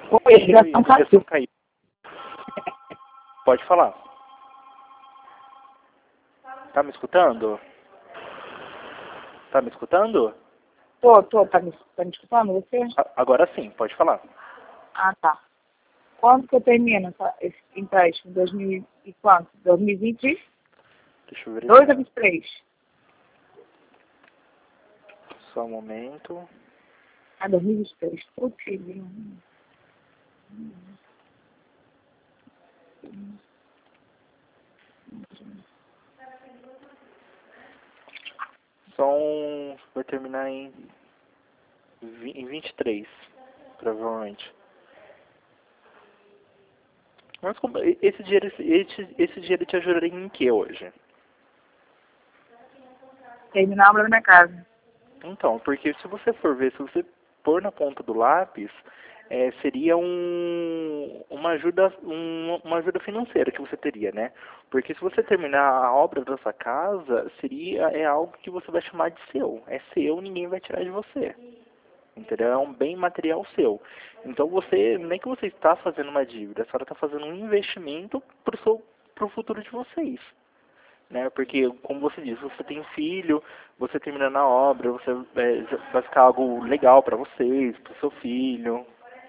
Oi, ligação caiu. Caiu. Pode falar. Tá me escutando? Tá me escutando? Tô, tá me escutando você? Agora sim, pode falar. Ah, tá. Quando que eu termino esse empréstimo? 2000 e quanto? 2020? Deixa eu ver. 2 a 23? Só um momento. Ah, 2023. Putz, Vai terminar em 23, provavelmente. Mas esse dinheiro te ajudaria em que hoje? terminar a obra da minha casa. Então, porque se você for ver, se você pôr na ponta do lápis, seria uma ajuda financeira que você teria, né? Porque se você terminar a obra da sua casa, é algo que você vai chamar de seu. É seu, ninguém vai tirar de você. Entendeu? É um bem material seu. Então nem que você está fazendo uma dívida, a senhora está fazendo um investimento pro futuro de vocês. Né? Porque, como você disse, você tem um filho, você terminando a obra, vai ficar algo legal para vocês, para o seu filho.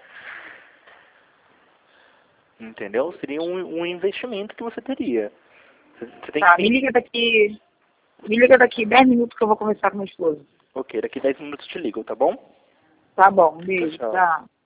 Entendeu? Seria um investimento que você teria. Você tem Tá, que... me liga daqui 10 minutos que eu vou conversar com meu esposo. Ok, daqui 10 minutos te ligo, tá bom? Tá bom, um Tchau, beijo, tchau. tchau.